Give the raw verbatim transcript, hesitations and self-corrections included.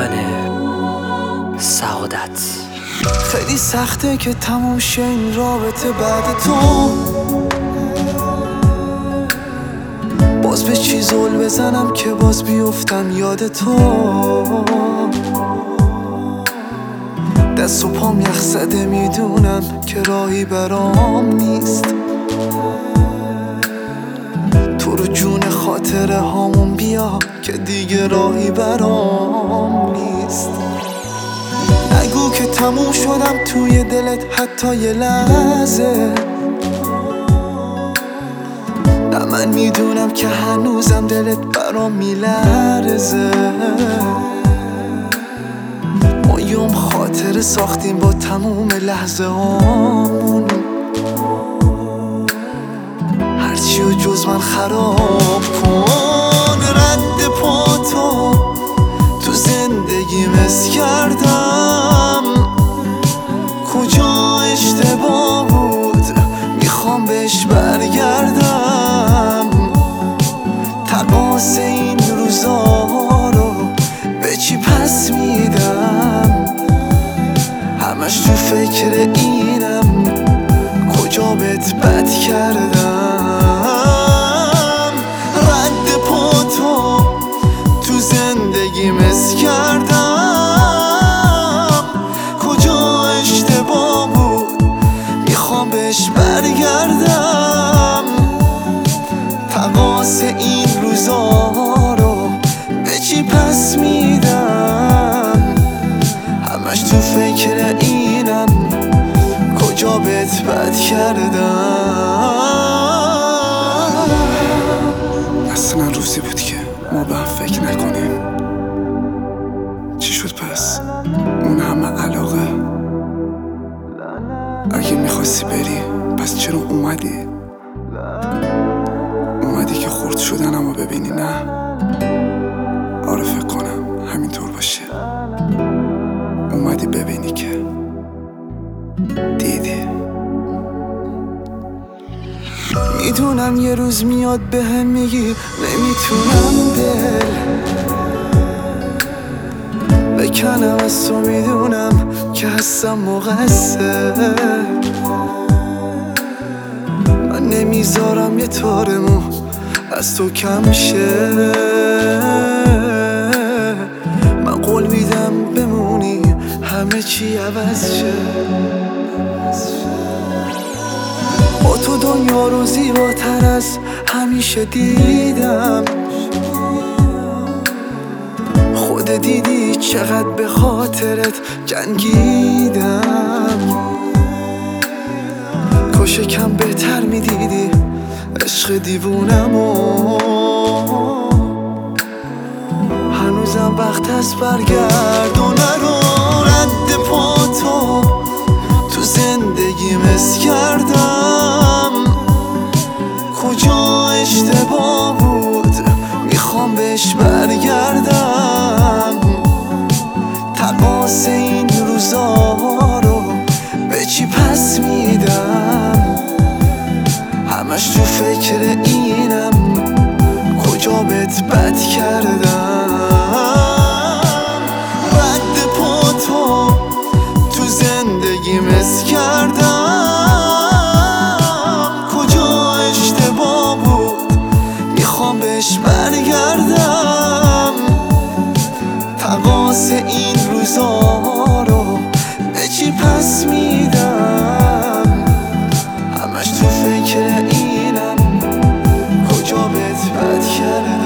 منه سعادت. خیلی سخته که تموم شه این رابطه بعد تو، باز به چی زل بزنم که باز بیفتم یاد تو. دست و پام یخ زده میدونم که راهی برام نیست، تو رو جون خاطره هامون بیا که دیگه راهی برام نیست. نگو که تموم شدم توی دلت حتی یه لحظه، نه من میدونم که هنوزم دلت برام میلرزه. ما یوم خاطره ساختیم با تموم لحظه هامون، هرچی و جز من خراب کن. رد پا تو تو زندگی مس کردم، کجا اشتباه بود میخوام بهش برگردم. تقاس این روزا رو به چی پس میدم، همش تو فکر اینم کجا بهت بد کردم. رد پا تو تو زندگی مس کردم، کجا اشتباه بود میخوام بهش برگردم. تقاس این روزا رو به چی پس میدم، همش تو فکر اینم کجا بهت بد کردم. اصلا روزی بود که ما به هم فکر نکنیم. چی شد پس؟ اون همه علاقه؟ اگه میخواستی بری پس چرا اومدی؟ اومدی که خورد شدنمو ببینی نه؟ آره فکر کنم همینطور باشه. اومدی ببینی که دیدی. میدونم یه روز میاد به هم میگی نمیتونم دل بکنم از تو، میدونم که هستم مقصر. من نمیذارم یه تارمو از تو کم شه، من قول میدم بمونی همه چی عوض شه. با تو دنیا رو زیباتر از همیشه دیدم، خود دیدی چقدر به خاطرت جنگیدم. کاش کم بهتر میدیدی عشق دیوونمو، هنوزم وقت از برگردونه رو. رد پا تو تو زندگی مس کردم، کجا اشتباه بود میخوام بهش برگردم. تقاس این روزا رو به چی پس میدم، همش تو فکر اینم کجا بهت بد کردم. رد پا تو تو زندگی مس کردم، کجا اشتباه بود میخوام بهش برگردم. تقاس این روزا رو به چی پس میدم، همش تو فکر اینم کجا بهت بد کردم.